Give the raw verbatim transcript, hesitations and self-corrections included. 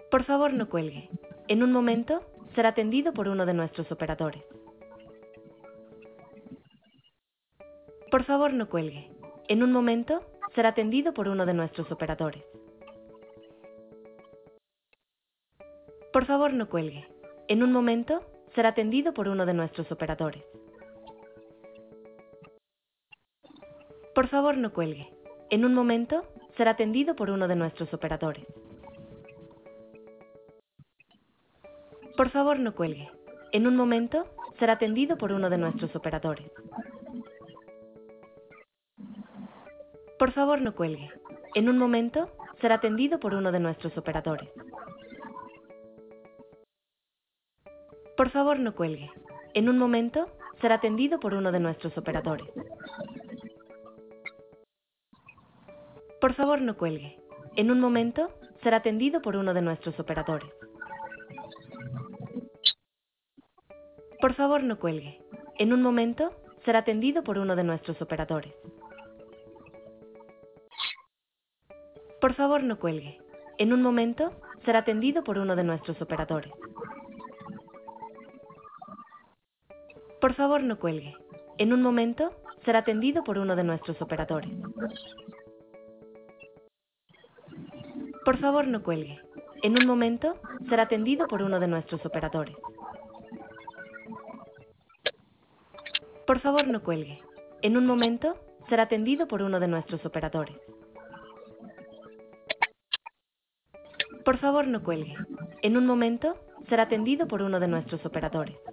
Por favor, no cuelgue. En un momento, será atendido por uno de nuestros operadores. Por favor, no cuelgue. En un momento, será atendido por uno de nuestros operadores. Por favor, no cuelgue. En un momento, será atendido por uno de nuestros operadores. Por favor, no cuelgue. En un momento, será atendido por uno de nuestros operadores. Por favor, no cuelgue. En un momento, será atendido por uno de nuestros operadores. Por favor, no cuelgue. En un momento, será atendido por uno de nuestros operadores. Por favor, no cuelgue. En un momento, será atendido por uno de nuestros operadores. Por favor, no cuelgue. En un momento, será atendido por uno de nuestros operadores. Por favor, no cuelgue. En un momento, será atendido por uno de nuestros operadores. Por favor, no cuelgue. En un momento, será atendido por uno de nuestros operadores. Por favor, no cuelgue. En un momento, será atendido por uno de nuestros operadores. Por favor, no cuelgue. En un momento, será atendido por uno de nuestros operadores. Por favor, no cuelgue. En un momento, será atendido por uno de nuestros operadores. Por favor, no cuelgue. En un momento, será atendido por uno de nuestros operadores.